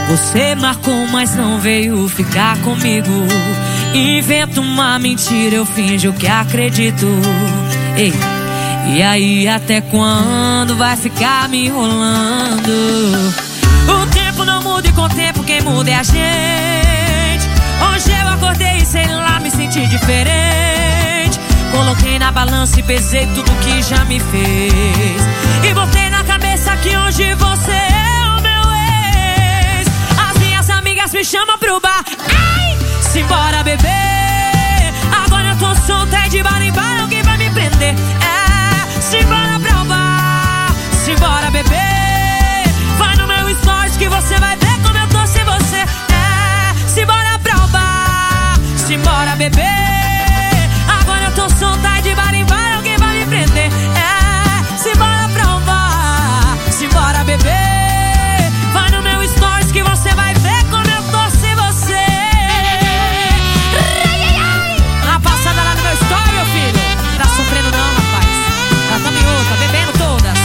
Você marcou, mas não veio ficar comigo. Invento uma mentira, eu finjo que acredito. Ei, e aí até quando vai ficar me enrolando? O tempo não muda e com o tempo quem muda é a gente. Hoje eu acordei e sei lá, me senti diferente. Coloquei na balança e pesei tudo que já me fez. E botei na cabeça que hoje você é o meu ex. As minhas amigas me chamam pro bar. Ai, simbora beber. Agora eu tô solta e de bar em bar alguém vai me prender. É, simbora pra bar. Simbora beber. Vai no meu stories que você vai ver como eu tô sem você. É, simbora pra bar. Simbora beber. Agora eu tô solta e de bar em bar alguém vai me prender. É, simbora provar, simbora beber. Vai no meu stories que você vai ver como eu tô sem você. Na passada lá no meu story, meu filho. Tá sofrendo não, rapaz. Ela tá em outra, bebendo todas.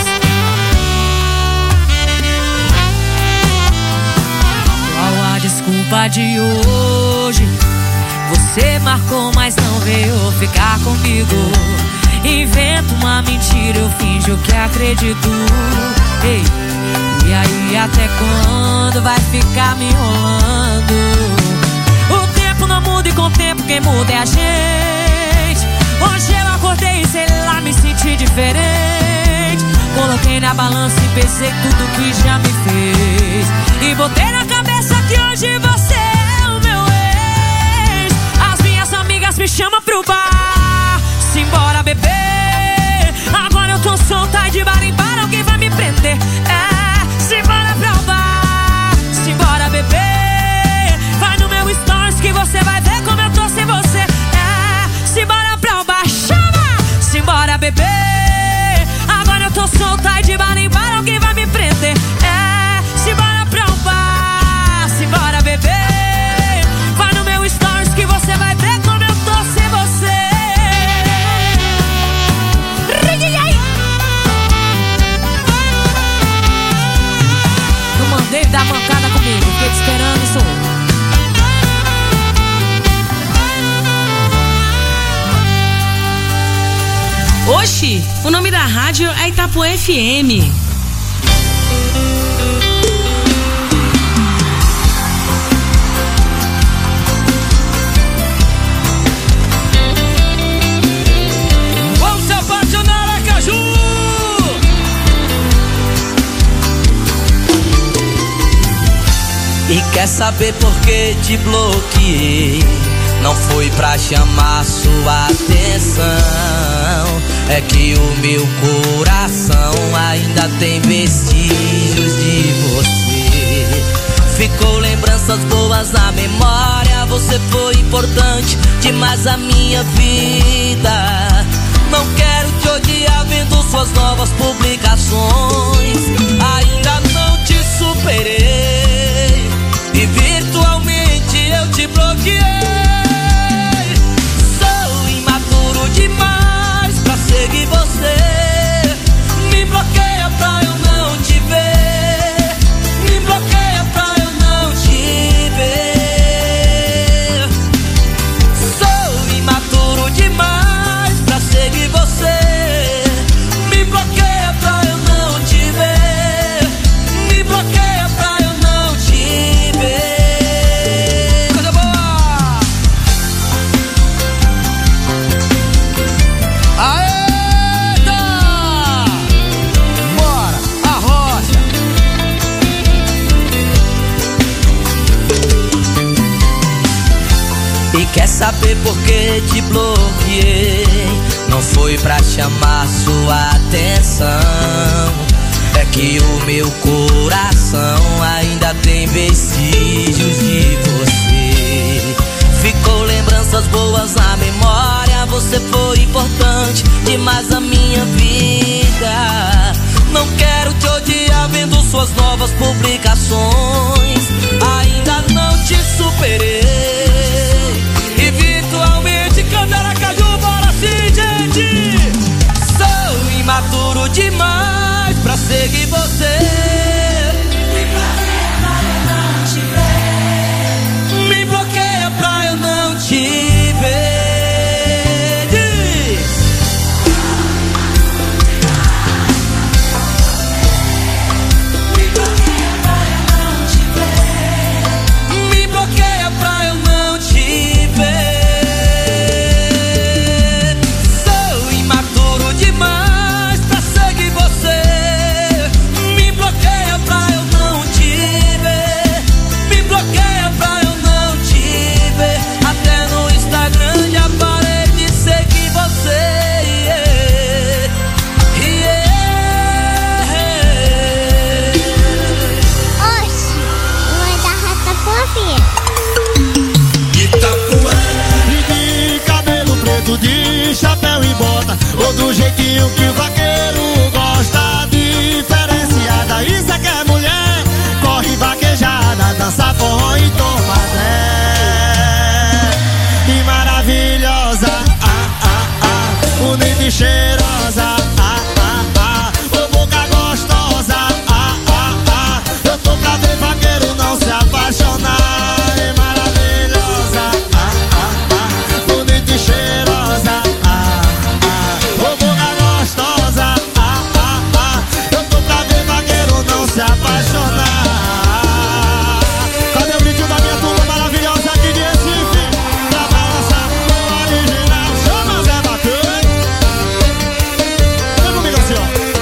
Qual a desculpa de hoje? Você marcou, mas não veio ficar comigo. Invento uma mentira, eu finjo que acredito. Ei, e aí até quando vai ficar me enrolando? O tempo não muda e com o tempo quem muda é a gente. Hoje eu acordei e sei lá, me senti diferente. Coloquei na balança e pesei tudo que já me fez. E botei na cabeça que hoje você é o meu ex. As minhas amigas me chamam pro bar. Simbora beber. Agora eu tô solta e de bar em bar alguém vai me prender. É, simbora pra bar. Simbora beber. Vai no meu stories que você vai ver como eu tô sem você. É, simbora pra bar. Chama! Simbora beber. Agora eu tô solta e de bar em bar alguém vai me prender. É, simbora pra bar. Simbora beber. Vai no meu stories que você vai ver como eu tô sem você. Não mandei dar mancada comigo, fiquei te esperando isso. Oxi, o nome da rádio é Itapuã FM. Vamos se apaixonar, Aracaju! E quer saber por que te bloqueei? Não foi pra chamar sua atenção. É que o meu coração ainda tem vestígios de você. Ficou lembranças boas na memória. Você foi importante demais a minha vida. Não quero te odiar vendo suas novas publicações. Ainda não te superei e virtualmente eu te bloqueei. Sou imaturo demais pra seguir você. Me bloqueia pra eu não te ver. Me bloqueia pra eu não te ver. Sou imaturo demais pra seguir você. Me bloqueia pra eu não te ver. Me bloqueia pra eu não te ver. Coisa boa! Aeta! Bora, a rocha! E quer saber por que te bloqueei? Não foi pra chamar sua atenção. É que o meu coração ainda tem vestígios de você. Ficou lembranças boas na memória. Você foi importante demais a minha vida. Não quero te odiar vendo suas novas publicações. Ainda não te superei e virtualmente canta Aracaju, bora sim, gente! Sou imaturo demais pra seguir você. Me bloqueia pra eu não te do jeitinho que o vaqueiro gosta, diferenciada. Isso é que é mulher, corre vaquejada, dança forró e toma tré. E maravilhosa, bonita e cheirosa, ô boca gostosa, eu tô pra ver vaqueiro não se apaixonar. E maravilhosa, bonita e cheirosa, ô boca gostosa, eu tô pra ver vaqueiro não se apaixonar. Cadê o grito da minha turma maravilhosa aqui de Recife? Pra balançar o original, chama Zé Vaqueiro. Vem comigo assim, ó.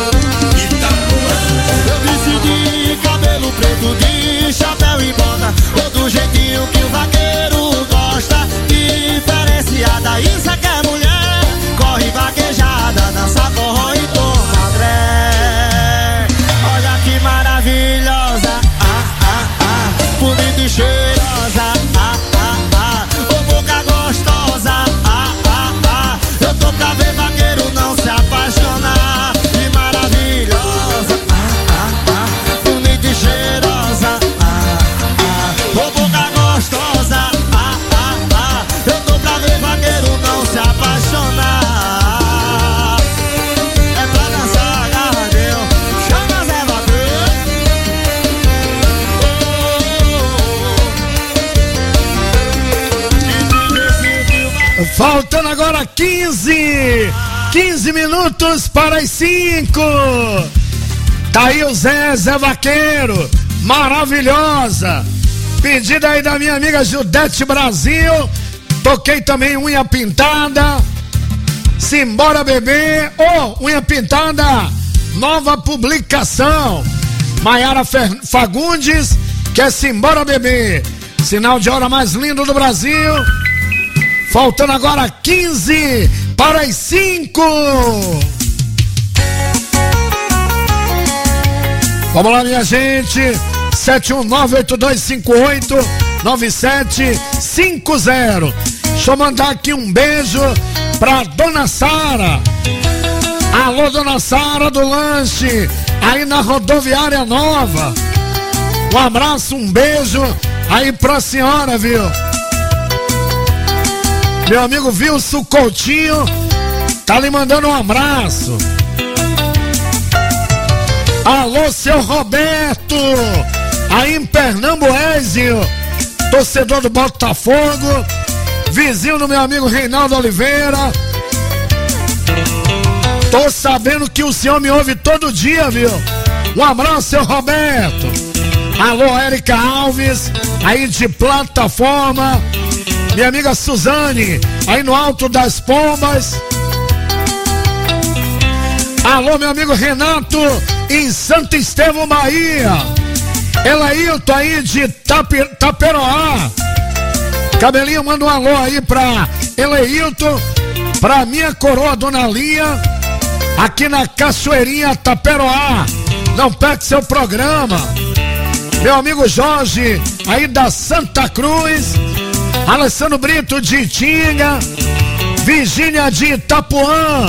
Eu decidi cabelo preto de chapéu e bota, ou do jeitinho que o vaqueiro gosta, diferenciada. Isso é que é mulher, corre vaquejada, dança forró e toma tré. Olha que maravilhosa, bonita e cheirosa, ô boca gostosa, eu tô pra ver vaqueiro não se apaixonar. E maravilhosa, bonita e cheirosa, ô boca gostosa, eu tô pra ver vaqueiro não se apaixonar. É pra dançar, agarradeu, chama Zé Vaqueiro. Faltando agora 15 minutos para as 5. Tá aí o Zé Vaqueiro, maravilhosa. Pedida aí da minha amiga Judete Brasil. Toquei também Unha Pintada, Simbora Bebê, Unha Pintada, nova publicação. Maiara Fagundes, que é Simbora Bebê, sinal de hora mais lindo do Brasil. Faltando agora 15 para as 5. Vamos lá, minha gente. 71982589750. Deixa eu mandar aqui um beijo pra Dona Sara. Alô, Dona Sara do lanche, aí na Rodoviária Nova. Um abraço, um beijo aí pra senhora, viu? Meu amigo Wilson Coutinho tá lhe mandando um abraço. Alô, seu Roberto, aí em Pernambuésio, torcedor do Botafogo, vizinho do meu amigo Reinaldo Oliveira. Tô sabendo que o senhor me ouve todo dia, viu? Um abraço, seu Roberto. Alô, Érica Alves, aí de Plataforma. Minha amiga Suzane, aí no Alto das Pombas. Alô, meu amigo Renato, em Santo Estevão, Bahia. Elailton aí de Taperoá. Cabelinho, manda um alô aí pra Elailton, pra minha coroa, Dona Lia, aqui na Cachoeirinha, Taperoá. Não perca seu programa. Meu amigo Jorge, aí da Santa Cruz. Alessandro Brito de Itinga, Virgínia de Itapuã.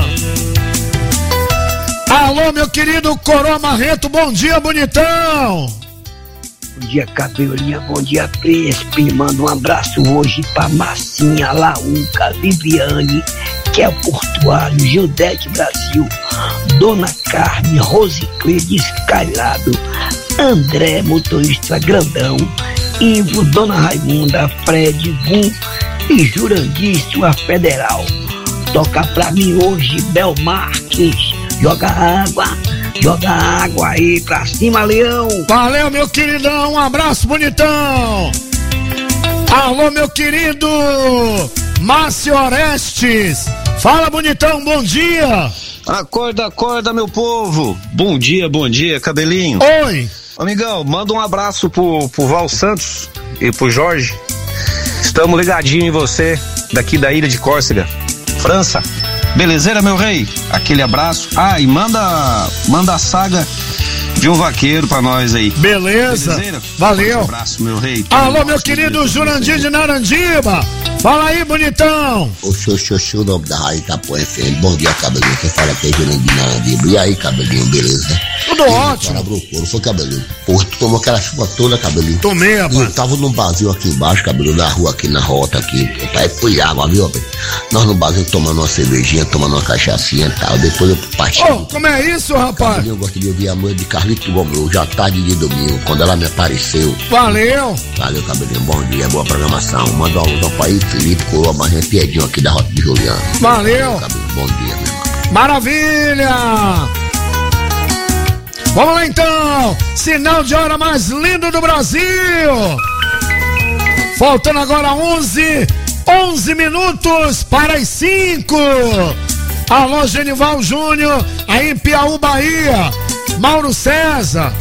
Alô, meu querido Coroa Marreto, bom dia, bonitão. Bom dia, Cabelinha, bom dia, Príncipe. Manda um abraço hoje pra Marcinha, Laúca, Viviane, que é o Portuário, Gildete Brasil, Dona Carme, Rosiclide Escalado, André, motorista grandão, Ivo, Dona Raimunda, Fred, Vum e Jurandir, sua federal. Toca pra mim hoje, Bel Marques, joga água aí pra cima, Leão. Valeu, meu queridão, um abraço, bonitão. Alô, meu querido Márcio Orestes, fala, bonitão, bom dia. Acorda, meu povo. Bom dia, Cabelinho. Oi. Amigão, manda um abraço pro Val Santos e pro Jorge. Estamos ligadinhos em você, daqui da Ilha de Córcega, França. Belezeira, meu rei? Aquele abraço. E manda a saga de um vaqueiro pra nós aí. Beleza. Belezeira? Valeu. Um abraço, meu rei. Alô, meu querido Jurandir de Narandiba. Fala aí, bonitão. O o nome da Rádio Itapuã FM. Bom dia, cabelinho. Você fala que é Jurandir Narandiba. E aí, cabelinho, beleza? Tudo ótimo. Não foi, cabelinho? Porra, tu tomou aquela chuva toda, cabelinho? Tomei, rapaz. Eu tava num barzinho aqui embaixo, cabelinho, na rua aqui, na rota aqui. Aí fui água, viu, rapaz? Nós no barzinho tomando uma cervejinha, tomando uma cachaçinha e tal. Depois eu parti. Ô, como é isso, rapaz? Cabelinho, eu gosto de ouvir a mãe de Carlito Gomes, já tarde de domingo, quando ela me apareceu. Valeu. Valeu, cabelinho. Bom dia, boa programação. Manda um alô pra aí, Felipe Coroa, mais piedinho aqui da Rota de Juliano. Valeu. Cabelinho, bom dia, meu irmão. Maravilha. Vamos lá então. Sinal de hora mais lindo do Brasil. Faltando agora 11 minutos para as 5. Alô, Genival Júnior, aí em Piauí, Bahia. Mauro César.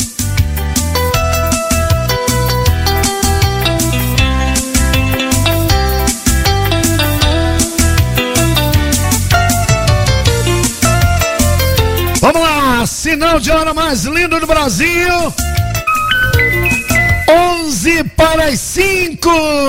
Vamos lá, sinal de hora mais lindo do Brasil. 11 para as 5.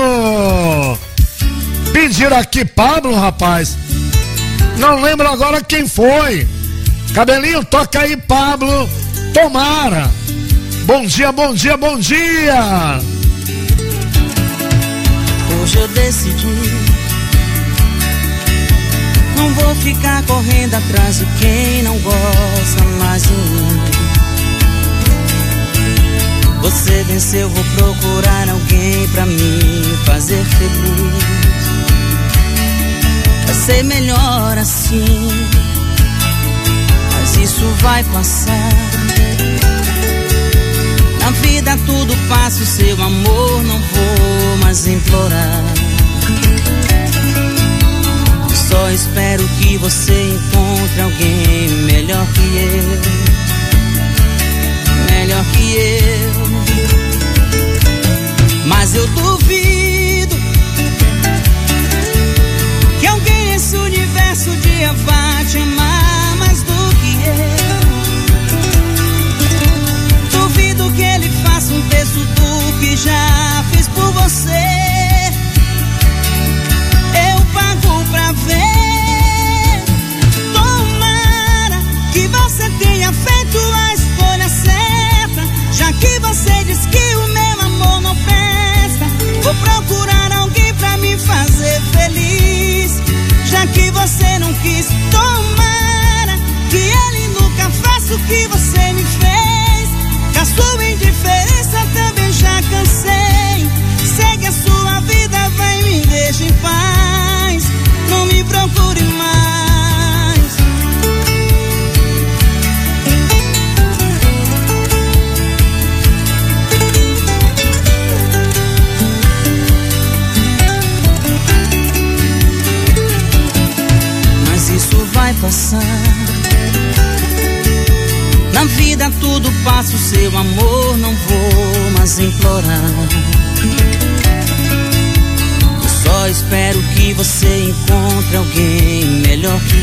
Pediram aqui Pablo, rapaz. Não lembro agora quem foi. Cabelinho, toca aí, Pablo. Tomara. Bom dia, bom dia, bom dia. Hoje eu decidi, não vou ficar correndo atrás de quem não gosta mais de mim. Você venceu, vou procurar alguém pra me fazer feliz. Vai ser melhor assim, mas isso vai passar. Na vida tudo passa, o seu amor não vou mais implorar. Só espero que você encontre alguém melhor que eu, melhor que eu. Mas eu duvido que alguém nesse universo um dia vá te amar mais do que eu. Duvido que ele faça um terço do que já fiz por você. Eu pago pra ver. Tomara que você tenha feito a escolha certa, já que você diz que o meu amor não presta. Vou procurar alguém pra me fazer feliz, já que você não quis. Tomara que ele nunca faça o que você me fez. Da sua indiferença também já cansei. Segue a sua vida, vai, me deixa em paz. Não me procure mais. Mas isso vai passar. Na vida tudo passa, o seu amor não vou mais implorar. Só espero que você encontre alguém melhor que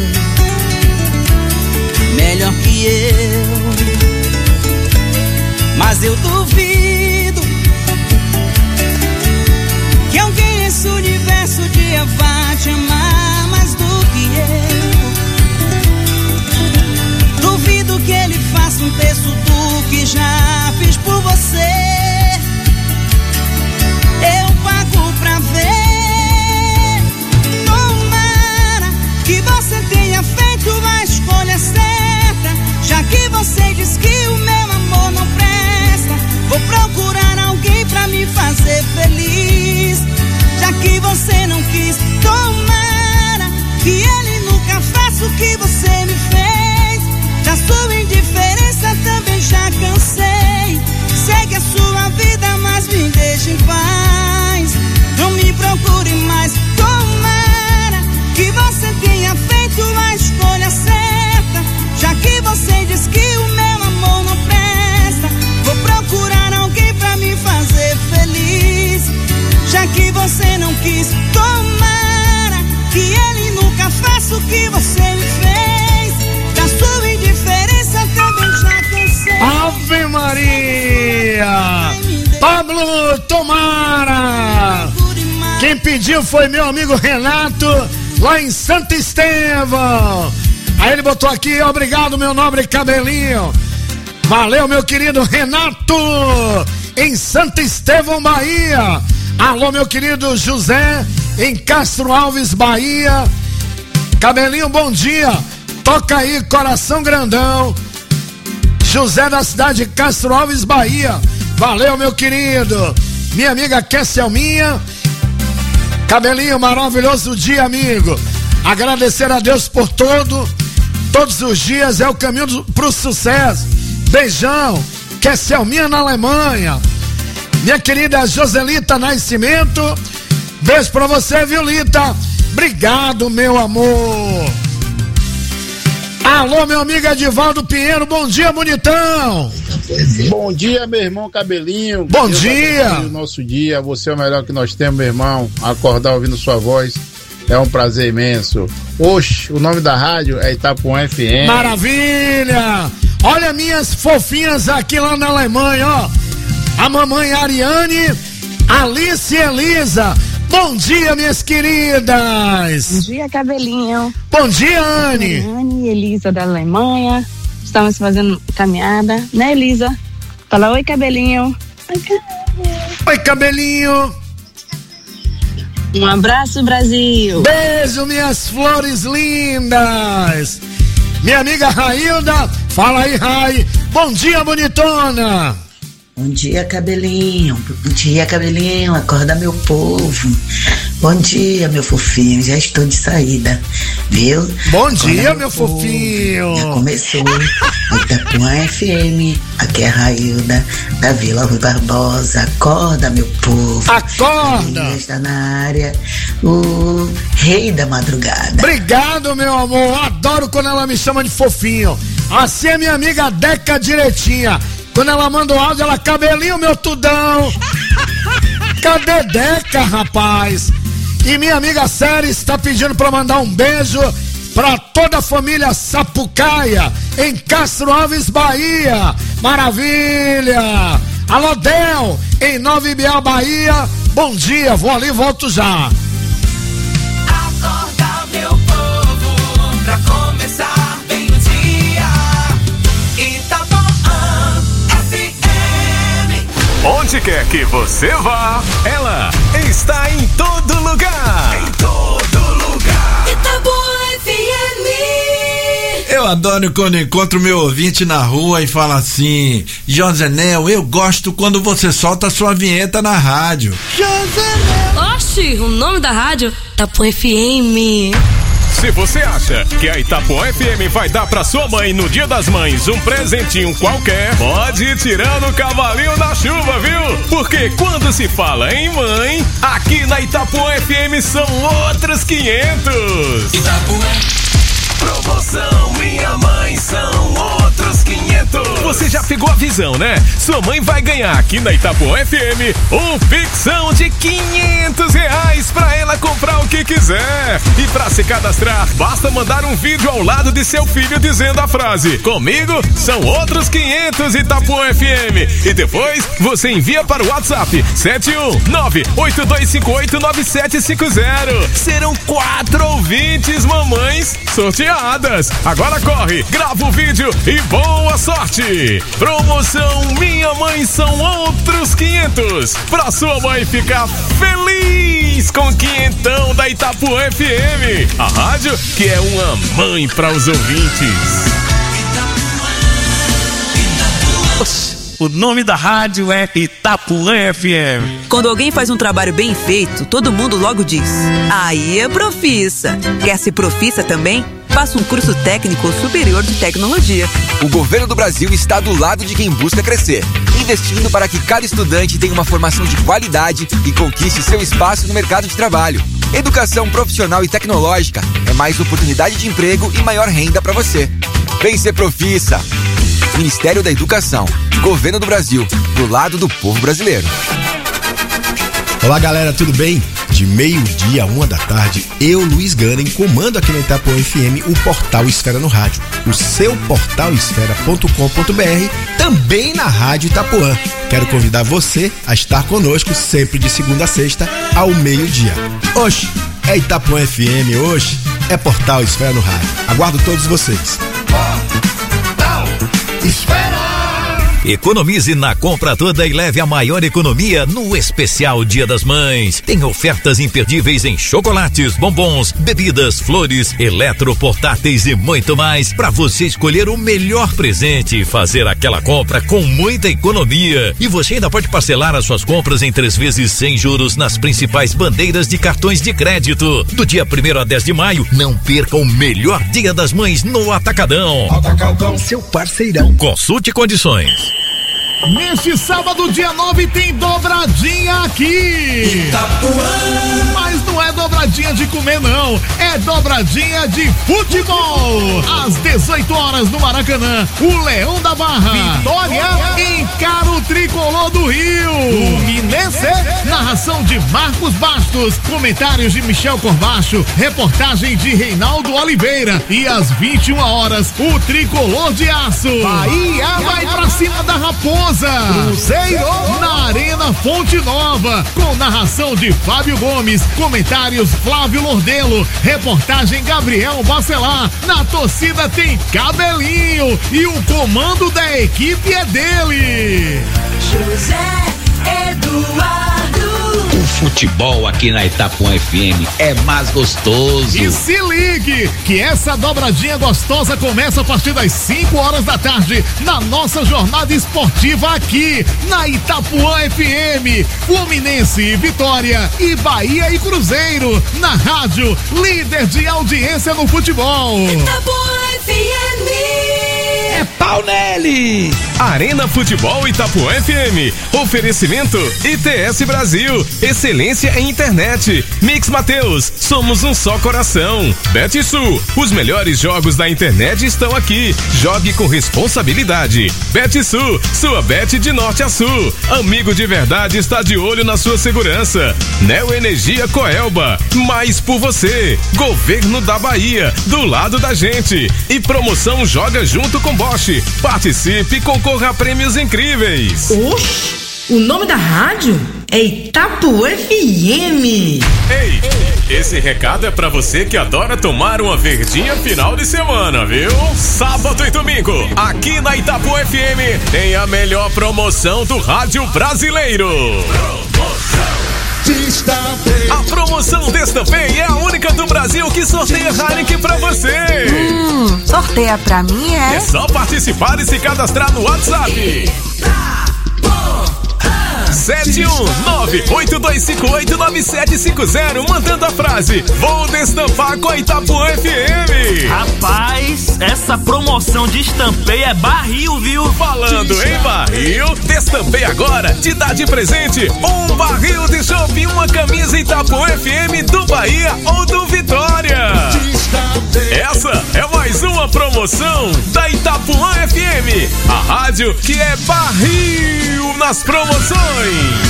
eu, melhor que eu. Mas eu duvido que alguém nesse universo um dia vá te amar mais do que eu. Duvido que ele faça um terço do que já fiz por você. Eu pago pra ver. Tomara que você tenha feito a escolha certa, já que você diz que o meu amor não presta. Vou procurar alguém pra me fazer feliz, já que você não quis. Tomara que ele nunca faça o que você me fez. Da sua indiferença também já cansei. Segue a sua vida, mas me deixe em paz. Não me procure mais. Tomara que você tenha feito a escolha certa, já que você diz que o meu amor não presta. Vou procurar alguém pra me fazer feliz, já que você não quis. Tomara que ele nunca faça o que você me fez. Da sua indiferença também já cansei. Ave Maria! Pablo Tomara! Que Quem pediu foi meu amigo Renato, lá em Santo Estevão. Aí ele botou aqui, obrigado meu nobre cabelinho. Valeu meu querido Renato, em Santo Estevão, Bahia. Alô meu querido José, em Castro Alves, Bahia. Cabelinho, bom dia. Toca aí, Coração Grandão. José da cidade de Castro Alves, Bahia. Valeu meu querido. Minha amiga Kesselminha. Cabelinho, maravilhoso dia, amigo. Agradecer a Deus por todos os dias é o caminho pro sucesso. Beijão, Kesselminha na Alemanha. Minha querida Joselita Nascimento, beijo pra você, viu, Lita? Obrigado, meu amor. Alô, meu amigo Edivaldo Pinheiro, bom dia, bonitão. Bom dia, meu irmão Cabelinho. Bom dia. O nosso dia, você é o melhor que nós temos, meu irmão. Acordar ouvindo sua voz é um prazer imenso. Oxe, o nome da rádio é Itapuã FM. Maravilha! Olha minhas fofinhas aqui lá na Alemanha, ó. A mamãe Ariane, Alice e Elisa. Bom dia, minhas queridas. Bom dia, Cabelinho. Bom dia, Anne. Anne e Elisa da Alemanha. Estamos fazendo caminhada, né, Elisa? Fala oi, Cabelinho. Oi, Cabelinho. Um abraço, Brasil. Beijo, minhas flores lindas. Minha amiga Railda, fala aí, Rai. Bom dia, bonitona. Bom dia, Cabelinho. Bom dia, Cabelinho. Acorda, meu povo. Bom dia, meu fofinho. Já estou de saída, viu? Bom Acorda, dia, meu fofinho. Já começou. Itapuã FM. Aqui é a Railda, da Vila Rui Barbosa. Acorda, meu povo. Acorda. Está na área. O rei da madrugada. Obrigado, meu amor. Adoro quando ela me chama de fofinho. Assim é minha amiga Deca Direitinha. Quando ela manda o áudio, ela, Cabelinho, meu tudão. Cadê Deca, rapaz? E minha amiga Séries está pedindo para mandar um beijo para toda a família Sapucaia, em Castro Alves, Bahia. Maravilha! Alô, Del, em Nova Ibiá, Bahia. Bom dia, vou ali e volto já. Acorda, meu povo, pra começar bem o dia. Itapuã FM. Onde quer que você vá, ela está em todo lugar. Em todo lugar. Itapuã FM. Eu adoro quando encontro meu ouvinte na rua e fala assim: Josenel, eu gosto quando você solta a sua vinheta na rádio. Josenel. Oxi, o nome da rádio? Itapuã FM. Se você acha que a Itapuã FM vai dar pra sua mãe no Dia das Mães um presentinho qualquer, pode ir tirando o cavalinho da chuva, viu? Porque quando se fala em mãe, aqui na Itapuã FM são outros 500. Itapuã. Promoção Minha Mãe são outros 500. Você já pegou a visão, né? Sua mãe vai ganhar aqui na Itapuã FM um pixão de R$500 pra ela comprar o que quiser. E pra se cadastrar, basta mandar um vídeo ao lado de seu filho dizendo a frase: comigo são outros 500 Itapuã FM. E depois você envia para o WhatsApp 71982589750. Serão 4 ouvintes mamães sorteadas. Agora corre, grava o vídeo e boa sorte! Promoção Minha Mãe são outros 500 pra sua mãe ficar feliz com quinhentão da Itapuã FM, a rádio que é uma mãe para os ouvintes. O nome da rádio é Itapuã FM. Quando alguém faz um trabalho bem feito, todo mundo logo diz: aí é profissa. Quer ser profissa também? Faça um curso técnico ou superior de tecnologia. O governo do Brasil está do lado de quem busca crescer, investindo para que cada estudante tenha uma formação de qualidade e conquiste seu espaço no mercado de trabalho. Educação profissional e tecnológica é mais oportunidade de emprego e maior renda para você. Vem ser profissa. Ministério da Educação, Governo do Brasil, do lado do povo brasileiro. Olá galera, tudo bem? De meio-dia a 1h, eu, Luiz Gana, comando aqui na Itapuã FM o Portal Esfera no Rádio, o seu portalesfera.com.br, também na Rádio Itapuã. Quero convidar você a estar conosco sempre de segunda a sexta ao meio-dia. Oxe, é Itapuã FM, hoje é Portal Esfera no Rádio. Aguardo todos vocês. Portal Esfera. Economize na compra toda e leve a maior economia no especial Dia das Mães. Tem ofertas imperdíveis em chocolates, bombons, bebidas, flores, eletroportáteis e muito mais para você escolher o melhor presente e fazer aquela compra com muita economia. E você ainda pode parcelar as suas compras em 3 vezes sem juros nas principais bandeiras de cartões de crédito. Do dia 1º a 10 de maio, não perca o melhor Dia das Mães no Atacadão. Atacadão, seu parceirão. Consulte condições. Neste sábado, dia 9, tem dobradinha aqui. Itapuã. Mas não é dobradinha de comer, não. É dobradinha de futebol. Às 18 horas no Maracanã, o Leão da Barra, Vitória, encara o Tricolor do Rio. Fluminense, narração de Marcos Bastos, comentários de Michel Corbacho, reportagem de Reinaldo Oliveira. E às 21 horas, o Tricolor de Aço. Bahia vai pra cima da Raposa. Cruzeiro na Arena Fonte Nova, com narração de Fábio Gomes, comentários Flávio Lordelo, reportagem Gabriel Bacelar. Na torcida tem Cabelinho e o comando da equipe é dele, José Eduardo. O futebol aqui na Itapuã FM é mais gostoso. E se ligue que essa dobradinha gostosa começa a partir das 5 horas da tarde na nossa jornada esportiva aqui na Itapuã FM. Fluminense e Vitória e Bahia e Cruzeiro na rádio líder de audiência no futebol. Itapuã FM. É pau nele! Arena Futebol Itapuã FM. Oferecimento ITS Brasil. Excelência em internet. Mix Mateus. Somos um só coração. BetSul. Os melhores jogos da internet estão aqui. Jogue com responsabilidade. BetSul. Sua bet de norte a sul. Amigo de verdade está de olho na sua segurança. Neo Energia Coelba. Mais por você. Governo da Bahia. Do lado da gente. E promoção Joga Junto com Bosch. Participe e concorra a prêmios incríveis. Oxi, o nome da rádio é Itapuã FM. Ei, esse recado é pra você que adora tomar uma verdinha final de semana, viu? Sábado e domingo, aqui na Itapuã FM, tem a melhor promoção do rádio brasileiro. A promoção Destampei é a única do Brasil que sorteia Heineken pra você. Sorteia pra mim, é? É só participar e se cadastrar no WhatsApp. 719-8258-9750, mandando a frase: vou destampar com a Itapuã FM. Rapaz, essa promoção de Destampei é barril, viu? Falando em barril, Destampei agora te dá de presente um barril de chopp e uma camisa Itapuã FM do Bahia ou do Vitória. Essa é mais uma promoção da Itapuã FM, a rádio que é barril nas promoções.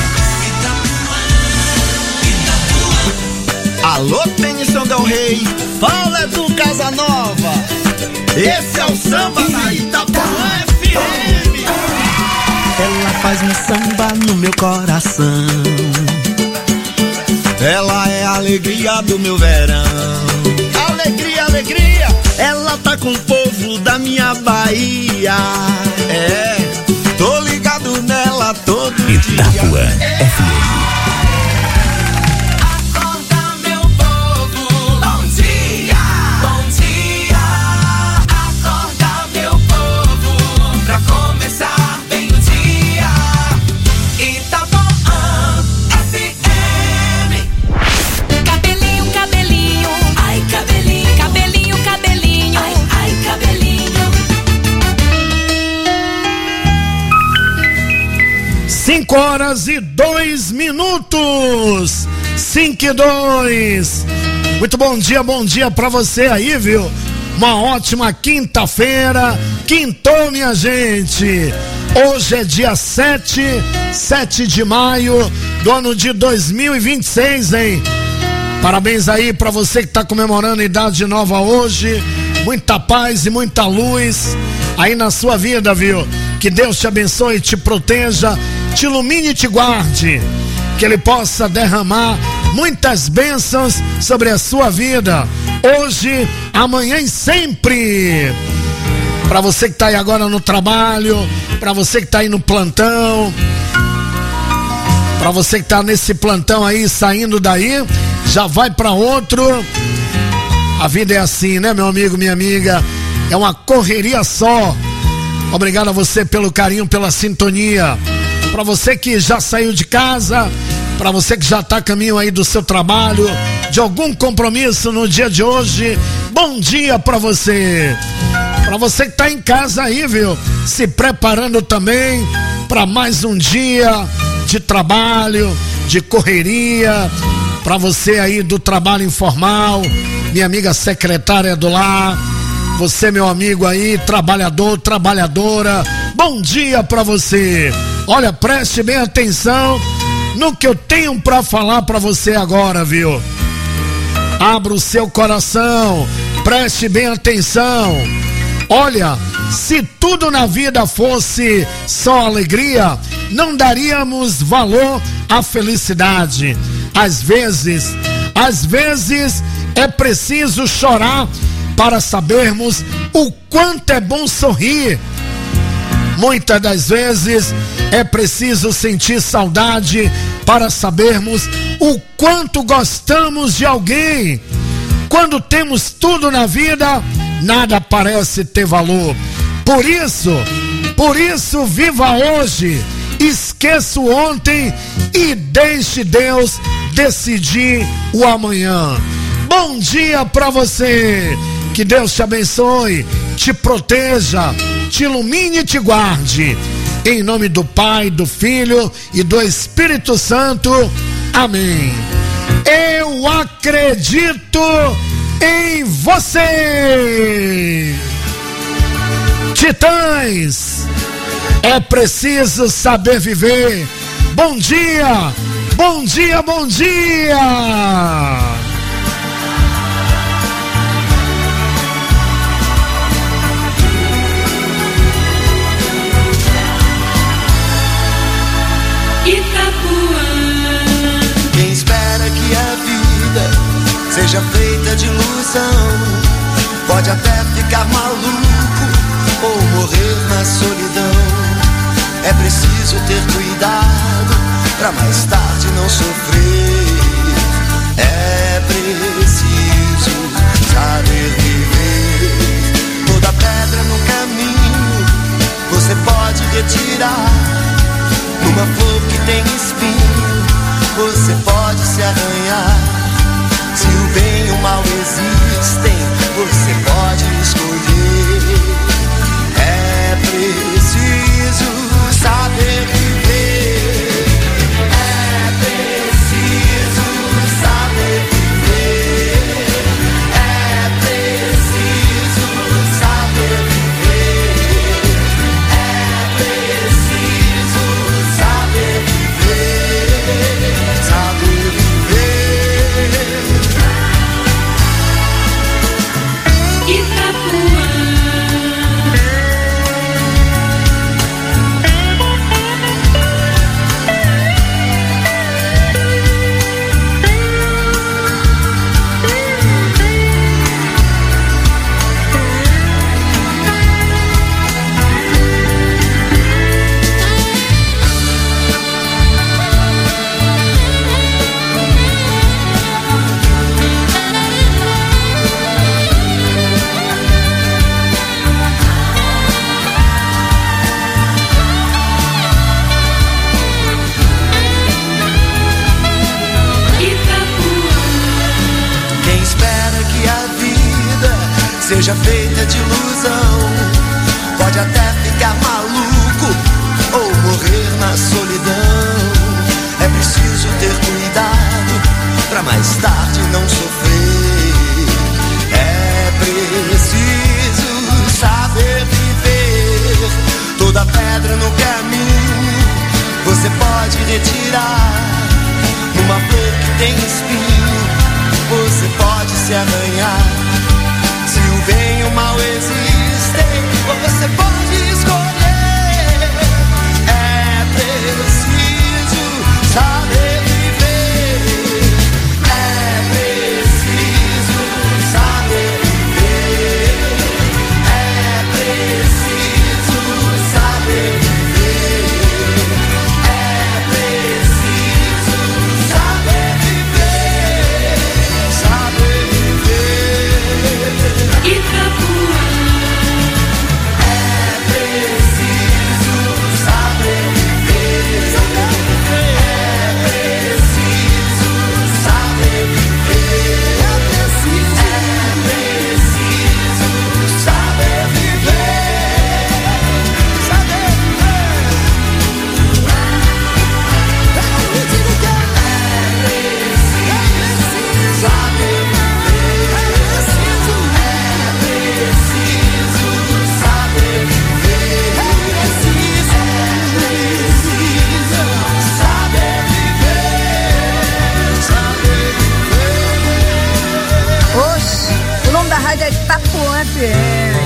Alô, Tenição Del Rey, fala do Casanova. Esse é o samba da Itapuã FM. Ela faz um samba no meu coração. Ela é a alegria do meu verão. Alegria, alegria. Ela tá com o povo da minha Bahia. É, tô ligado nela todo Itapuã FM. Horas e 2 minutos. 5 e 2. Muito bom dia pra você aí, viu? uma ótima quinta-feira. Quintou, minha gente. Hoje é dia 7 de maio do ano de 2026, hein? Parabéns aí pra você que tá comemorando a idade nova hoje. Muita paz e muita luz aí na sua vida, viu? Que Deus te abençoe e te proteja, te ilumine e te guarde. Que Ele possa derramar muitas bênçãos sobre a sua vida, hoje, amanhã e sempre. Para você que tá aí agora no trabalho, para você que tá aí no plantão, para você que tá nesse plantão aí, saindo daí, já vai para outro. A vida é assim, né, meu amigo, minha amiga? É uma correria só. Obrigado a você pelo carinho, pela sintonia. Para você que já saiu de casa, para você que já tá a caminho aí do seu trabalho, de algum compromisso no dia de hoje, bom dia para você. Para você que tá em casa aí, viu? Se preparando também para mais um dia de trabalho, de correria. Para você aí do trabalho informal, minha amiga secretária do lar, você, meu amigo aí, trabalhador, trabalhadora, bom dia para você. Olha, preste bem atenção no que eu tenho para falar para você agora, viu? Abra o seu coração, preste bem atenção. Olha, se tudo na vida fosse só alegria, não daríamos valor à felicidade. Às vezes é preciso chorar para sabermos o quanto é bom sorrir. Muitas das vezes é preciso sentir saudade para sabermos o quanto gostamos de alguém. Quando temos tudo na vida, nada parece ter valor. Por isso, viva hoje, esqueça o ontem e deixe Deus decidir o amanhã. Bom dia pra você. Que Deus te abençoe, te proteja, te ilumine e te guarde. Em nome do Pai, do Filho e do Espírito Santo. Amém. Eu acredito em você. Titãs, é preciso saber viver. Bom dia, bom dia, bom dia. Quem espera que a vida seja feita de ilusão pode até ficar maluco ou morrer na solidão. É preciso ter cuidado pra mais tarde não sofrer. É preciso saber viver. Toda pedra no caminho você pode retirar. Numa flor que tem espinho você pode se arranhar. Se o bem e o mal existem, você pode escolher. É preciso saber viver. É preciso saber viver. É preciso saber viver. É preciso saber viver. Saber viver. Itapuã. Seja feita de ilusão, pode até ficar maluco ou morrer na solidão. É preciso ter cuidado pra mais tarde não sofrer. É preciso retirar. Numa flor que tem espinho, você pode se arranhar. Se o bem e o mal existem, você pode escolher. É preciso saber viver. É preciso saber viver. É preciso saber viver. É preciso saber viver. Saber viver. Itapuã. É preciso saber viver. É preciso saber viver. É preciso saber viver. Saber Oxe, o nome da rádio é Itapuã FM.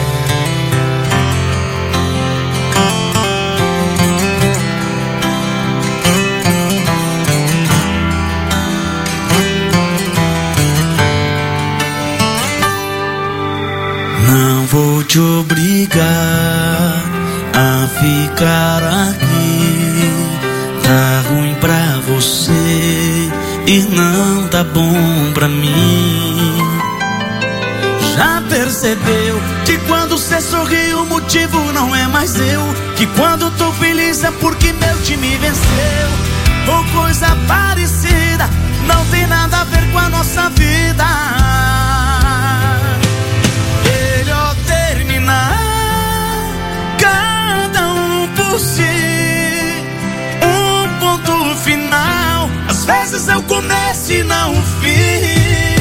Não vou te obrigar a ficar aqui. Tá ruim pra você e não tá bom pra mim. Já percebeu que quando cê sorri o motivo não é mais eu? Que quando tô feliz é porque meu time venceu? Ou coisa parecida, não tem nada a ver com a nossa vida. Melhor terminar, cada um por si, um ponto final. Às vezes é o começo e não o fim.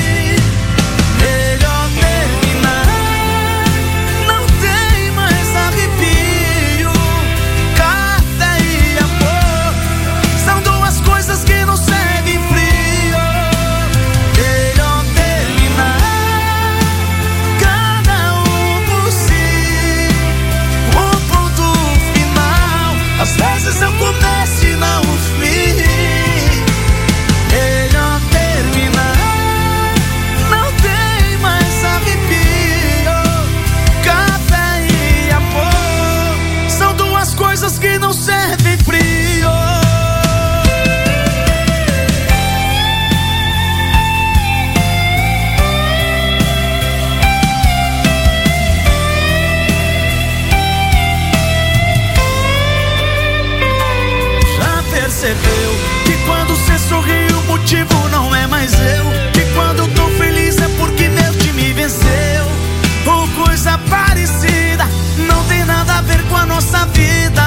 Melhor terminar, não tem mais arrepio. Carta e amor são duas coisas que não seguem frio. Melhor terminar, cada um por si, um ponto final. Às vezes é o começo e não o fim. Melhor terminar, não tem mais arrepio. Café e amor são duas coisas que não servem frio. Já percebeu que quando cê sorri o motivo não é mais eu? Que quando tô feliz é porque meu time venceu? Ou coisa parecida, não tem nada a ver com a nossa vida.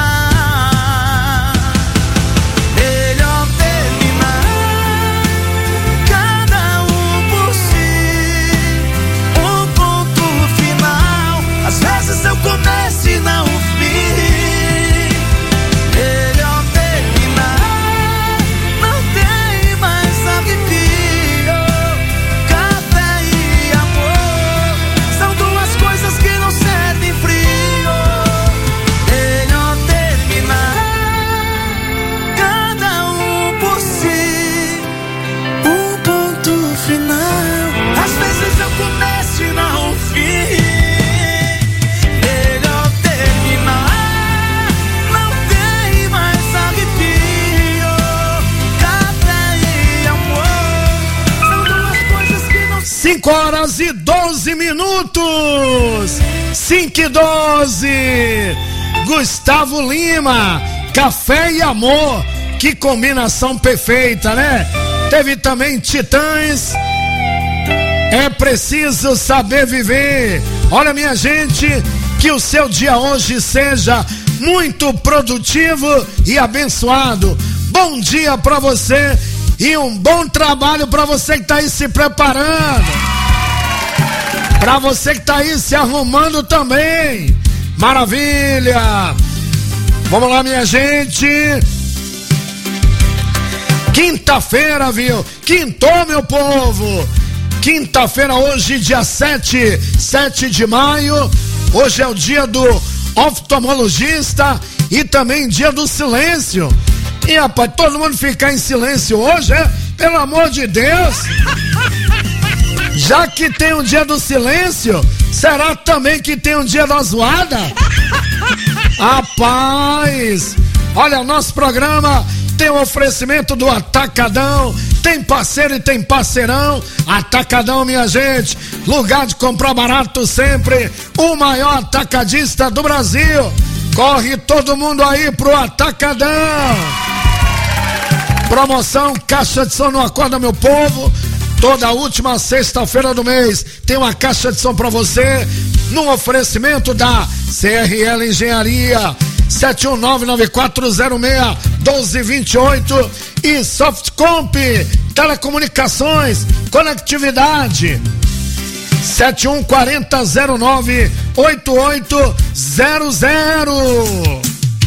Melhor terminar, cada um por si, um ponto final. Às vezes eu começo e não o fim. Melhor terminar, não tem mais arrepio. Café e amor são duas coisas que não servem frio. Melhor terminar, cada um por si, um ponto final. Às vezes eu começo e não o fim. Melhor terminar, não tem mais arrepio. Café e amor são duas coisas que não 5 horas e 12 minutos. 5 e 12. Gustavo Lima, Café e Amor. Que combinação perfeita, né? Teve também Titãs. É preciso saber viver. Olha, minha gente, que o seu dia hoje seja muito produtivo e abençoado. Bom dia pra você e um bom trabalho pra você que tá aí se preparando. Pra você que tá aí se arrumando também. Maravilha! Vamos lá, minha gente. Quinta-feira, viu? Quintou, meu povo. Quinta-feira, hoje, dia 7 de maio. Hoje é o dia do oftalmologista e também dia do silêncio. E, rapaz, todo mundo ficar em silêncio hoje, é? Pelo amor de Deus. Já que tem um dia do silêncio, será também que tem um dia da zoada? Rapaz, olha, o nosso programa tem o oferecimento do Atacadão, tem parceiro e tem parceirão. Atacadão, minha gente, lugar de comprar barato sempre, o maior atacadista do Brasil. Corre todo mundo aí pro Atacadão. Promoção Caixa de Som no Acorda, meu povo. Toda última sexta-feira do mês tem uma caixa de som pra você, no oferecimento da CRL Engenharia, 71994061228 e Softcomp Telecomunicações, Conectividade, 7140098800.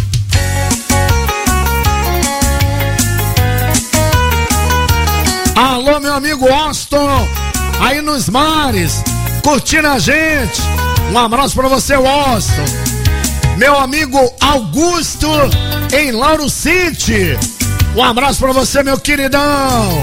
Alô, meu amigo Austin, aí nos mares, curtindo a gente. Um abraço pra você, Austin. Meu amigo Augusto, em Lauro City. Um abraço pra você, meu queridão.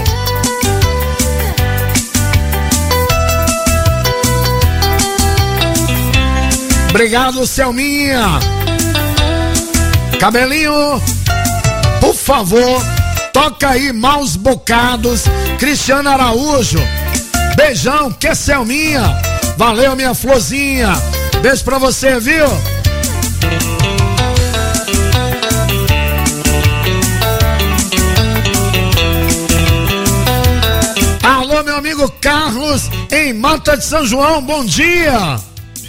Obrigado, Selminha. Cabelinho, por favor, toca aí Maus Bocados, Cristiano Araújo. Beijão, que é Selminha. Valeu, minha florzinha. Beijo pra você, viu? Alô, meu amigo Carlos, em Mata de São João, bom dia.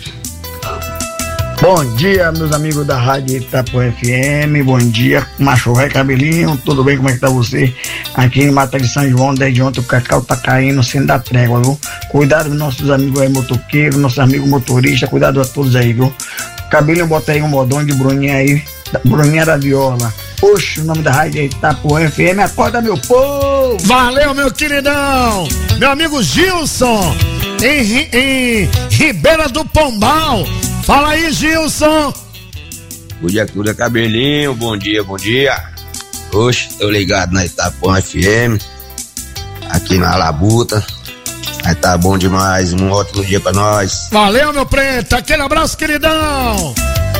Bom dia, meus amigos da Rádio Itapuã FM, bom dia, Macho Ré Cabelinho, tudo bem, como é que tá você? Aqui em Mata de São João, desde ontem o cacau tá caindo sem dar trégua, viu? Cuidado dos nossos amigos aí motoqueiros, nossos amigos motoristas, cuidado a todos aí, viu? Cabelinho, bota aí um modão de Bruninha aí, Bruninha da Viola. Poxa, o nome da Rádio Itapuã FM, acorda meu povo! Valeu, meu queridão! Meu amigo Gilson, em Ribeira do Pombal. Fala aí, Gilson. Bom dia, tudo é Cabelinho, bom dia. Hoje tô ligado na Itapuã FM, aqui na Labuta. Aí tá bom demais, um ótimo dia pra nós. Valeu, meu preto, aquele abraço, queridão.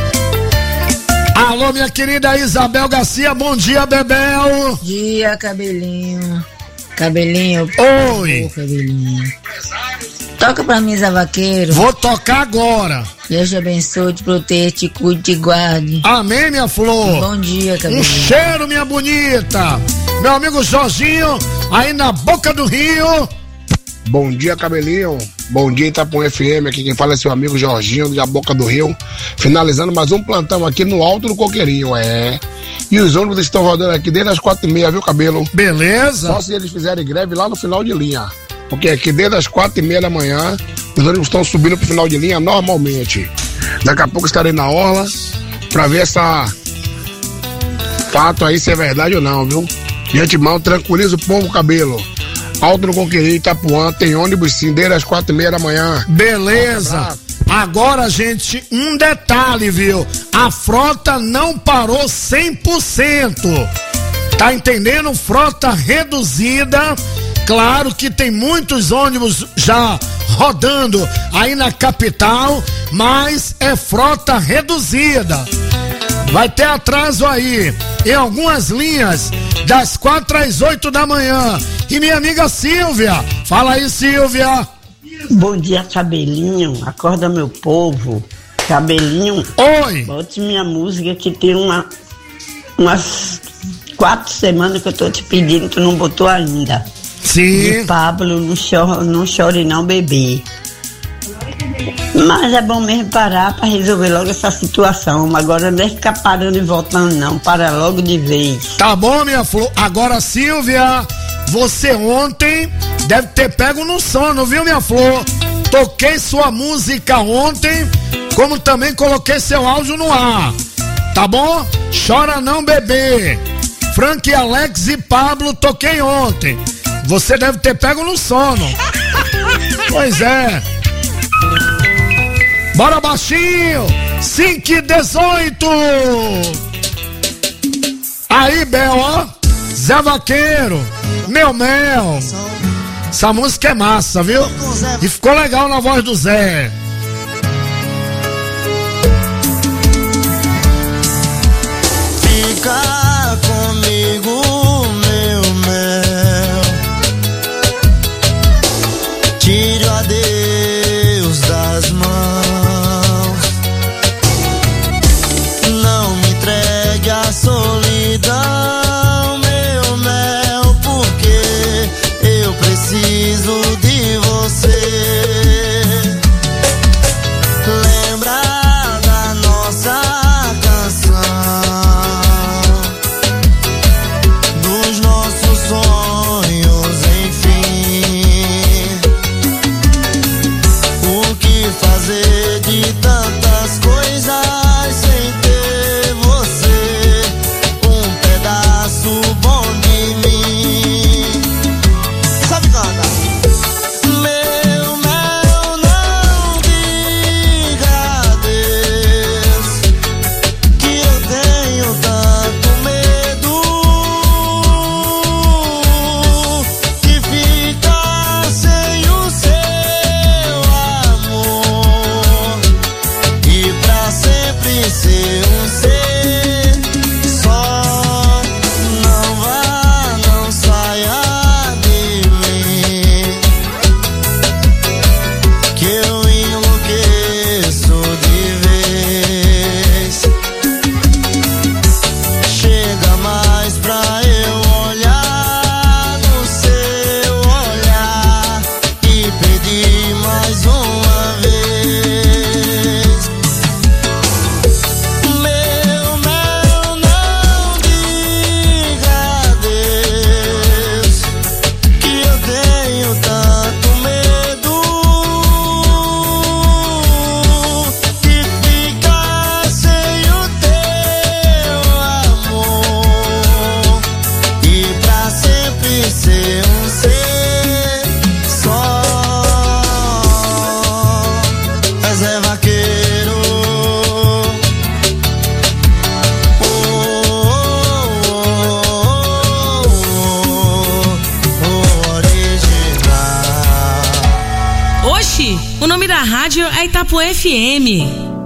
Alô, minha querida Isabel Garcia, bom dia, Bebel. Bom dia, Cabelinho. Cabelinho. Oi. Cabelinho. Toca pra mim, Zé Vaqueiro. Vou tocar agora. Deus te abençoe, te proteja, te cuide, te guarde. Amém, minha flor. Bom dia, Cabelinho. Um cheiro, minha bonita. Meu amigo Jorginho, aí na Boca do Rio. Bom dia, Cabelinho. Bom dia, Itapuã FM. Aqui quem fala é seu amigo Jorginho, da Boca do Rio. Finalizando mais um plantão aqui no Alto do Coqueirinho, E os ônibus estão rodando aqui desde as 4h30, viu, Cabelo? Beleza. Só se eles fizerem greve lá no final de linha. Porque aqui desde as 4h30 da manhã, os ônibus estão subindo pro final de linha normalmente. Daqui a pouco estarei na orla pra ver essa fato aí se é verdade ou não, viu? De antemão, tranquiliza o povo, Cabelo. Alto no Coqueirinho, Itapuã, tem ônibus sim, desde as 4h30 da manhã. Beleza. Agora, gente, um detalhe, viu? A frota não parou 100%. Tá entendendo? Frota reduzida. Claro que tem muitos ônibus já rodando aí na capital, mas é frota reduzida. Vai ter atraso aí em algumas linhas das 4 às 8 da manhã. E minha amiga Silvia, fala aí, Silvia. Bom dia, Cabelinho, acorda meu povo. Cabelinho, oi. Bote minha música que tem umas 4 semanas que eu tô te pedindo, tu não botou ainda. Sim. De Pablo, não chore não, bebê. Mas é bom mesmo parar pra resolver logo essa situação. Agora não é ficar parando e voltando não, para logo de vez. Tá bom, minha flor. Agora, Silvia, você ontem deve ter pego no sono, viu, minha flor? Toquei sua música ontem, como também coloquei seu áudio no ar. Tá bom? Chora não, bebê. Frank, Alex e Pablo, toquei ontem. Você deve ter pego no sono. Pois é. Bora baixinho, 5:18. Aí, Bel, ó, Zé Vaqueiro, meu mel. Essa música é massa, viu? E ficou legal na voz do Zé. Fica comigo, meu mel. Tire o adeus das mãos. Não me entregue a solidão, meu mel, porque eu preciso de você. Lembra da nossa canção, dos nossos sonhos, enfim. O que fazer de tantas coisas sem ter você, um pedaço bom de mim. Sabe cantar? Meu mel, não diga adeus, que eu tenho tanto medo de ficar sem o seu amor e pra sempre ser um ser só. Não vá, não saia de mim, que eu enlouqueço de vez. Chega mais pra eu olhar no seu olhar e pedir mais uma vez. Meu mel, não diga adeus, que eu tenho tanto medo de ficar sem o teu amor e pra sempre ser um ser só. É Zé Vaqueiro, original. Oxi, o nome da rádio é Itapuã FM.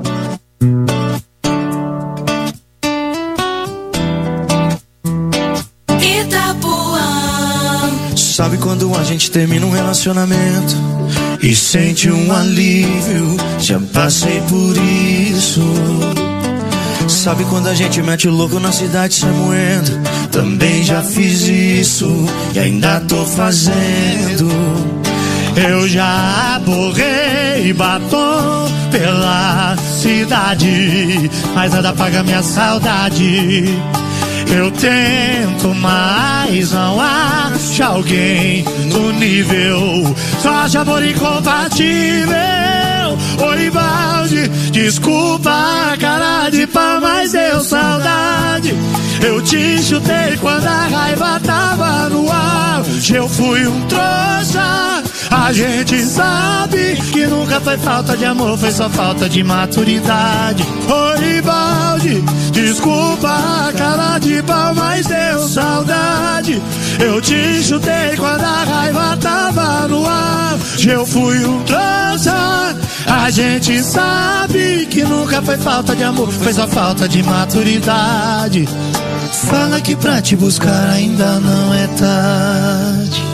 Sabe quando a gente termina um relacionamento e sente um alívio? Já passei por isso. Sabe quando a gente mete o louco na cidade se moendo? Também já fiz isso e ainda tô fazendo. Eu já borrei batom pela cidade, mas nada paga minha saudade. Eu tento, mas não acho alguém no nível. Só acho amor incompatível. Oi, balde, desculpa a cara de pau, mas deu saudade. Eu te chutei quando a raiva tava no auge. Eu fui um trouxa. A gente sabe que nunca foi falta de amor, foi só falta de maturidade. Oi, balde, desculpa a cara de pau, mas deu saudade. Eu te chutei quando a raiva tava no auge. Eu fui um trouxa. A gente sabe que nunca foi falta de amor, foi só falta de maturidade. Fala que pra te buscar ainda não é tarde.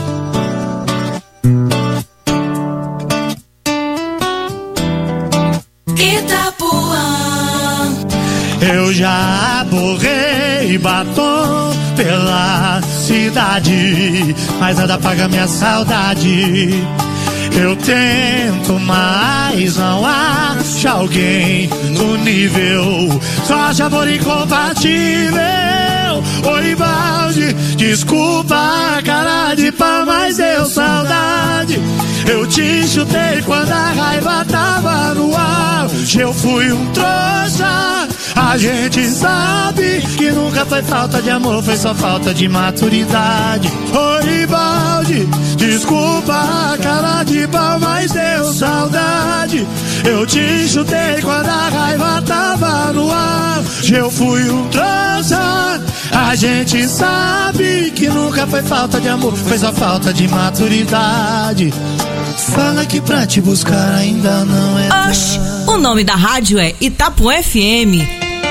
Itapuã. Eu já borrei batom pela cidade, mas nada paga minha saudade. Eu tento, mas não acho alguém no nível. Só acho amor incompatível. Oi, balde, desculpa a cara de pau, mas deu saudade. Eu te chutei quando a raiva tava no auge. Eu fui um trouxa. A gente sabe que nunca foi falta de amor, foi só falta de maturidade. Oi, balde, desculpa a cara de pau, mas deu saudade. Eu te chutei quando a raiva tava no ar. Eu fui um trouxa. A gente sabe que nunca foi falta de amor, foi só falta de maturidade. Fala que pra te buscar ainda não é. Oxi, o nome da rádio é Itapuã FM.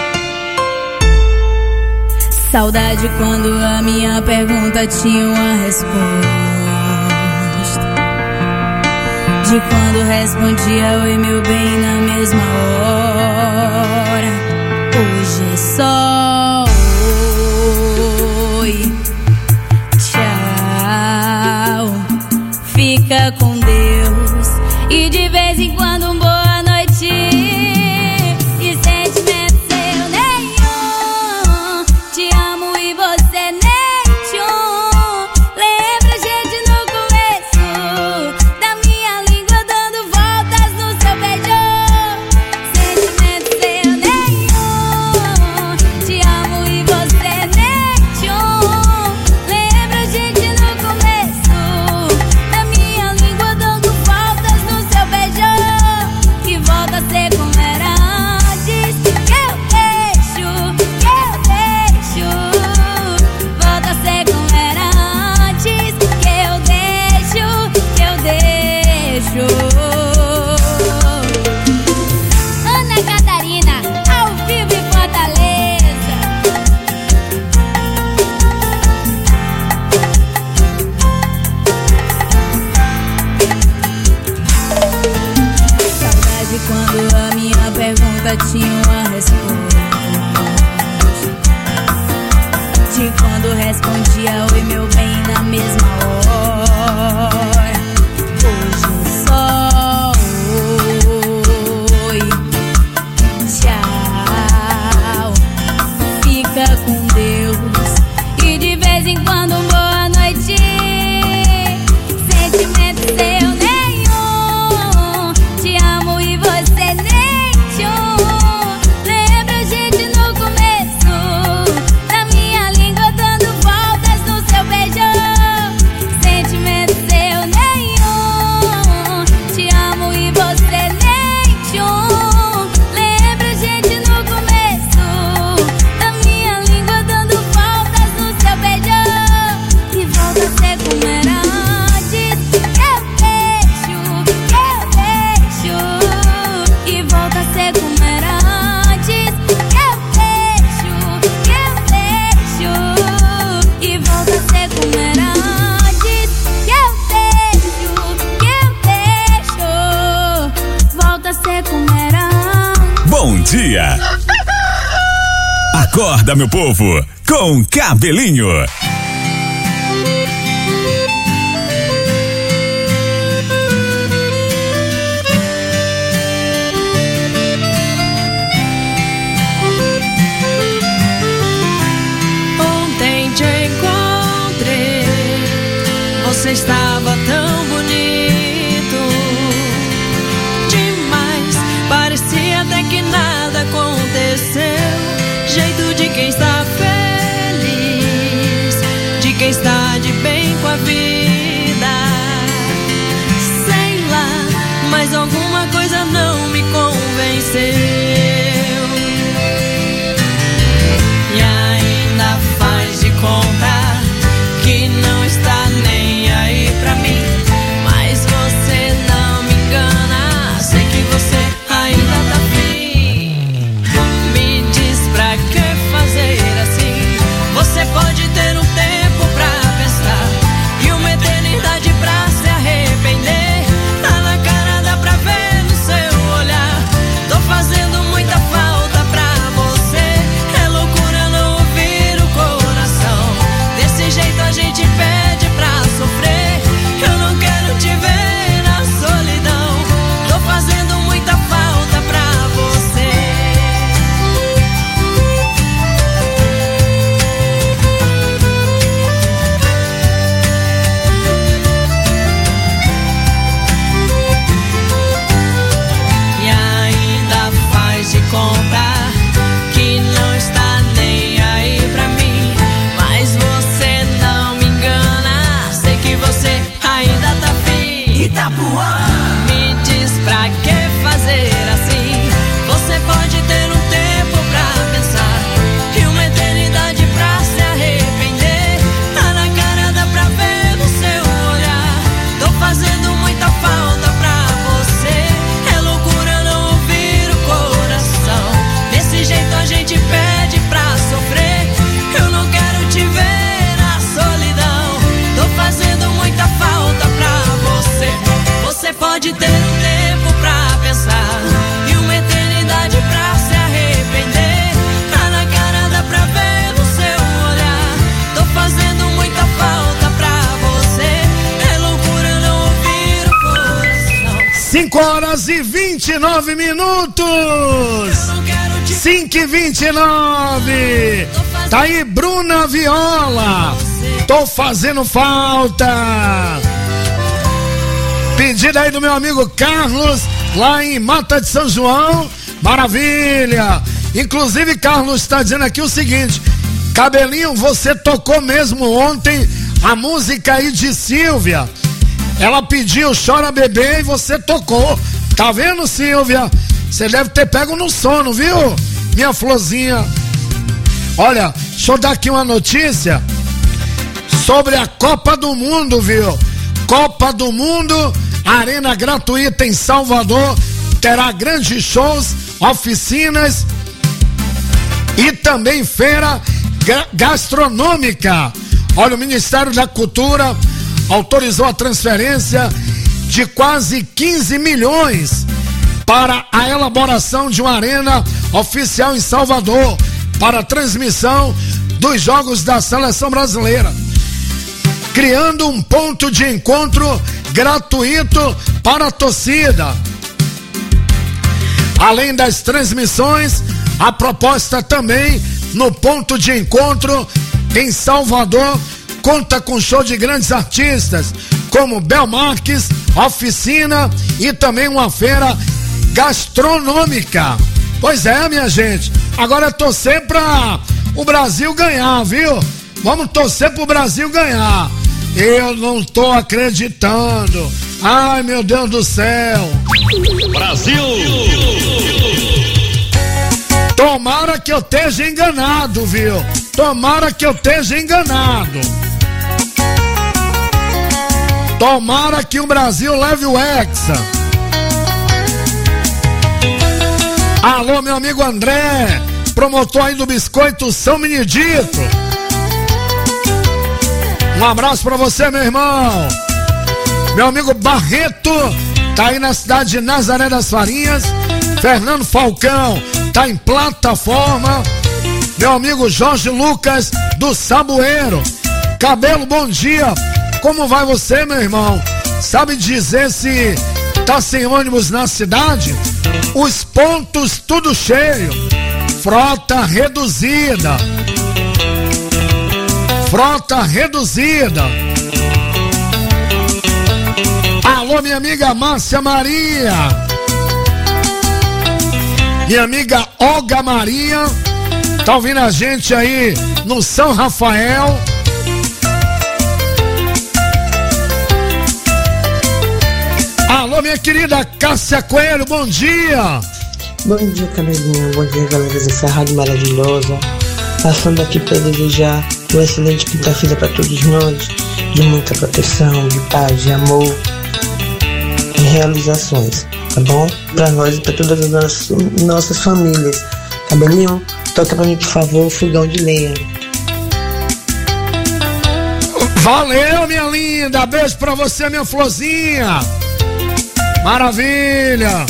Saudade quando a minha pergunta tinha uma resposta. De quando respondia oi meu bem na mesma hora. Hoje é só oi, tchau, fica com Deus. E de vez em quando um boa noite. E sentimento seu nenhum. Te amo e você nem tchum. Lembra a gente no começo da minha língua dando voltas no seu beijo. Sentimento seu nenhum. Te amo e você nem tchum. Lembra a gente no começo da minha língua dando voltas no seu beijo. Que volta a ser como era antes. Que eu deixo. Volta a ser como era antes. Que eu deixo. Ana Catarina, ao vivo em Fortaleza. Saudade quando a minha pergunta tinha uma resposta. De quando respondia oi meu bem na mesma hora. Hoje é só oi, tchau, fica com Deus. E de vez em quando um boa noite. Sentimento seu nenhum. Te amo e você nem tchum. Lembra a gente no começo da minha língua dando voltas no seu beijo. Sentimento seu nenhum. Te amo e você nem tchum. Lembra a gente no começo da minha língua dando voltas no seu beijo. Que volta a ser como era antes. Que volta a ser como era antes. E volta a ser como era antes. Volta a ser como era antes. Bom dia! Acorda, meu povo, com Cabelinho. Ontem te encontrei, você estava tão bonito demais, parecia até que nada aconteceu. Jeito de quem está feliz, de quem está de bem com a vida. Sei lá, mas alguma coisa não me convenceu. E ainda faz de conta que não está nem aí pra mim. Itapuã. Me diz pra que fazer assim? Você pode ter um tempo pra pensar e uma eternidade pra se arrepender. Tá na cara, dá pra ver no seu olhar. Tô fazendo muita falta pra você. É loucura não ouvir o coração. Desse jeito a gente pede pra sofrer. Eu não quero te ver na solidão. Tô fazendo muita falta pra você. Você pode ter um tempo pra pensar e uma eternidade pra se arrepender. Tá na cara, dá pra ver no seu olhar. Tô fazendo muita falta pra você. É loucura não ouvir o coração. 5 horas e 29 minutos. 5h29. Tá aí Bruna Viola. Tô fazendo falta. Pedida aí do meu amigo Carlos, lá em Mata de São João. Maravilha. Inclusive, Carlos está dizendo aqui o seguinte: Cabelinho, você tocou mesmo ontem a música aí de Silvia. Ela pediu Chora Bebê e você tocou. Tá vendo, Silvia? Você deve ter pego no sono, viu? Minha florzinha. Olha, deixa eu dar aqui uma notícia sobre a Copa do Mundo, viu? Copa do Mundo, arena gratuita em Salvador, terá grandes shows, oficinas e também feira gastronômica. Olha, o Ministério da Cultura autorizou a transferência de quase 15 milhões para a elaboração de uma arena oficial em Salvador para a transmissão dos jogos da seleção brasileira, criando um ponto de encontro gratuito para a torcida. Além das transmissões, a proposta também no ponto de encontro em Salvador conta com show de grandes artistas como Bel Marques, oficina e também uma feira gastronômica. Pois é, minha gente, agora é torcer pra o Brasil ganhar, viu? Vamos torcer pro Brasil ganhar. Eu não tô acreditando. Ai, meu Deus do céu. Brasil! Tomara que eu esteja enganado, viu? Tomara que eu esteja enganado. Tomara que o Brasil leve o Hexa. Alô, meu amigo André, promotor aí do Biscoito São Benedito. Um abraço pra você, meu irmão. Meu amigo Barreto tá aí na cidade de Nazaré das Farinhas. Fernando Falcão tá em plataforma. Meu amigo Jorge Lucas do Saboeiro. Cabelo, bom dia. Como vai você, meu irmão? Sabe dizer se tá sem ônibus na cidade? Os pontos tudo cheio. Frota reduzida. Frota reduzida. Alô, minha amiga Márcia Maria. Minha amiga Olga Maria. Tá ouvindo a gente aí no São Rafael. Alô, minha querida Cássia Coelho, bom dia. Bom dia, Cabelinho. Bom dia, galera dessa rádio maravilhosa. Passando aqui para desejar uma excelente quinta-feira para todos nós, de muita proteção, de paz, de amor e realizações, tá bom? Para nós e para todas as nossas famílias. Cabelinho, toca para mim, por favor, Fogão de Lenha. Valeu, minha linda. Beijo pra você, minha florzinha. Maravilha.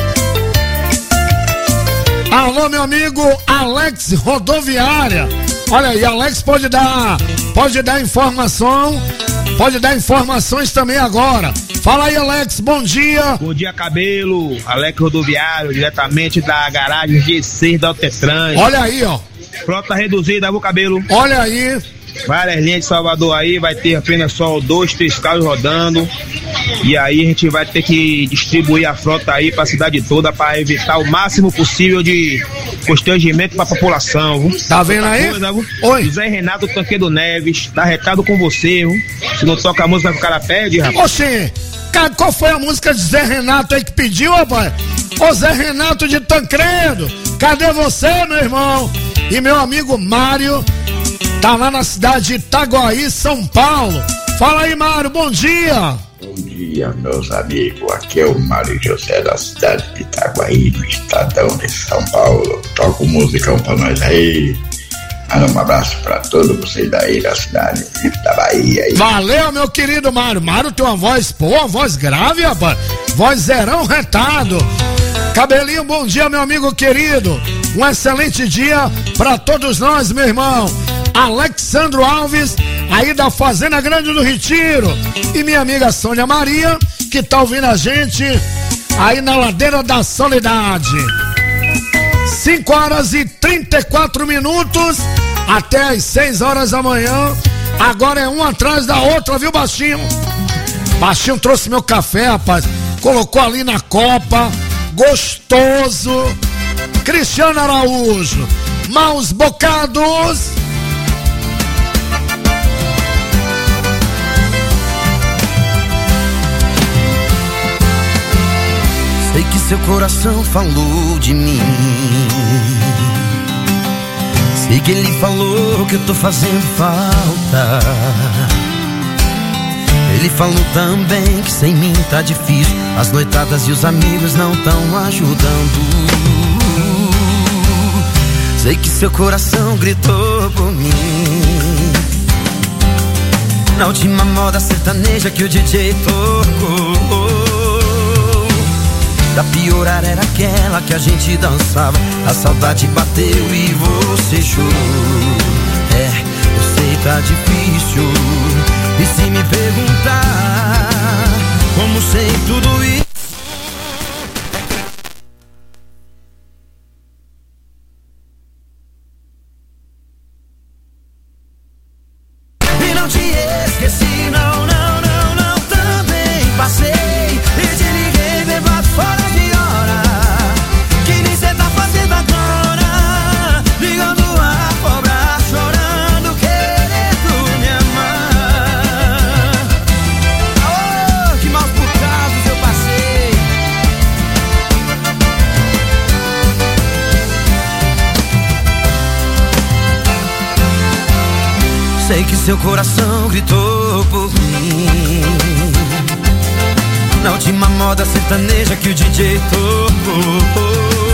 Alô, meu amigo Alex Rodoviária. Olha aí, Alex pode dar informação, pode dar informações também agora. Fala aí, Alex, bom dia. Bom dia, Cabelo. Alex Rodoviário, diretamente da garagem G6 da Altetran. Olha aí, ó. Frota reduzida, viu, Cabelo? Olha aí. Várias linhas de Salvador aí, vai ter apenas só 2, 3 carros rodando. E aí a gente vai ter que distribuir a frota aí pra cidade toda pra evitar o máximo possível de constrangimento pra população, viu? Tá vendo aí? Coisa, viu? Oi. José Renato Tanquedo Neves, tá retado com você, viu? Se não toca a música que o cara pede, rapaz. Oxê, Qual foi a música de Zé Renato aí que pediu, rapaz? Ô Zé Renato de Tancredo, cadê você, meu irmão? E meu amigo Mário tá lá na cidade de Itaguaí, São Paulo. Fala aí, Mário, bom dia. Bom dia, meus amigos. Aqui é o Mário José da cidade de Itaguaí, no estadão de São Paulo. Toca um musicão pra nós aí. Manda um abraço pra todos vocês daí da cidade da Bahia aí. Valeu, meu querido Mário. Mário tem uma voz boa, voz grave, rapaz. Voz zerão retado. Cabelinho, bom dia, meu amigo querido. Um excelente dia pra todos nós, meu irmão. Alexandro Alves, aí da Fazenda Grande do Retiro. E minha amiga Sônia Maria, que tá ouvindo a gente aí na Ladeira da Soledade. 5h34, até as 6h da manhã. Agora é uma atrás da outra, viu, Baixinho? Baixinho trouxe meu café, rapaz. Colocou ali na copa. Gostoso. Cristiano Araújo, maus bocados. Sei que seu coração falou de mim. Sei que ele falou que eu tô fazendo falta. Ele falou também que sem mim tá difícil. As noitadas e os amigos não tão ajudando. Sei que seu coração gritou por mim na última moda sertaneja que o DJ tocou. Pra piorar era aquela que a gente dançava. A saudade bateu e você chorou. É, eu sei tá difícil. E se me perguntar como sei tudo isso, e não te esqueci, não, não, não, não. Também passei e te liguei bebado fora de hora. Que nem cê tá fazendo agora, ligando a cobrar, chorando, querendo me amar. Oh, que maus bocados eu passei. Sei que seu coração gritou por mim na última moda sertaneja que o DJ tocou.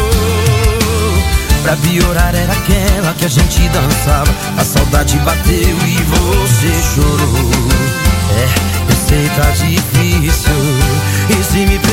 Pra piorar era aquela que a gente dançava. A saudade bateu e você chorou. É, eu sei tá difícil. E se me